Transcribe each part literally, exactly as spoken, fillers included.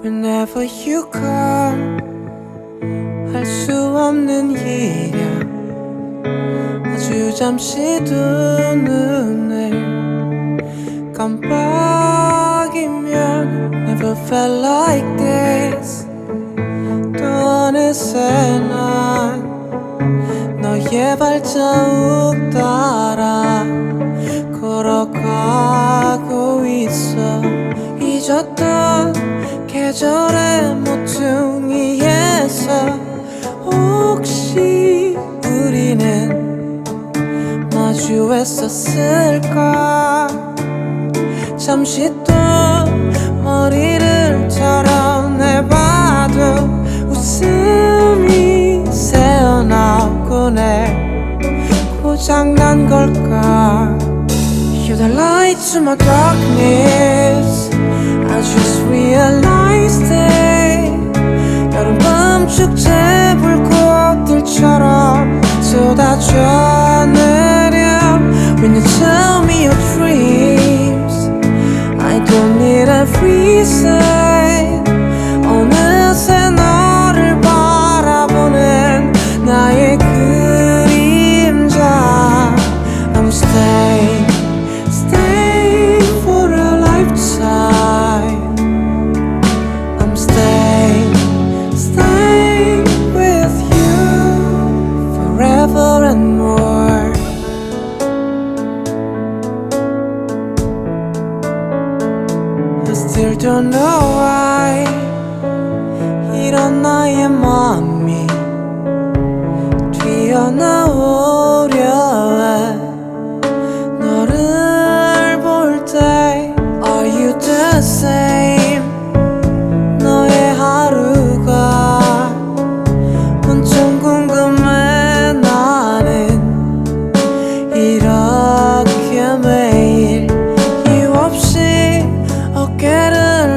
Whenever you come 할 수 없는 일이야 아주 잠시 두 눈을 깜빡이면 Never felt like this 또 어느새 난 너의 발자국 따라 걸어가고 있어 잊었던 계절의 모퉁이에서 혹시 우리는 마주했었을까 잠시 또 머리를 털어내봐도 웃음이 새어나오곤 해 고장난 걸까 You're the light to my darkness I just realized it 여름밤 축제 불꽃들처럼 쏟아져 내려 When you tell me your dreams I don't need a reason 어느새 너를 바라보는 나의 그림자 I'm staying, staying for a lifetime I'm staying, staying with you forever and more I still don't know why 이런 나의 맘이 튀어나오려 해 너를 볼 때 Are you the same 너의 하루가 엄청 궁금해 나는 이렇게 매일 이유 없이 어깨를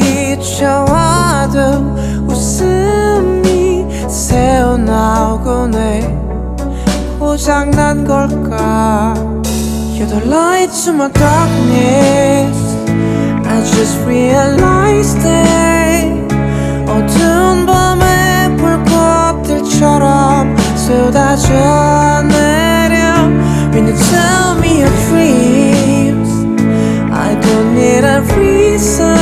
부딪혀와도 웃음이 새어나오곤 해 고장난 걸까 You're the light to my darkness I just realized it 어두운 밤의 불꽃들처럼 쏟아져 내려 When you tell me your dreams I don't need a reason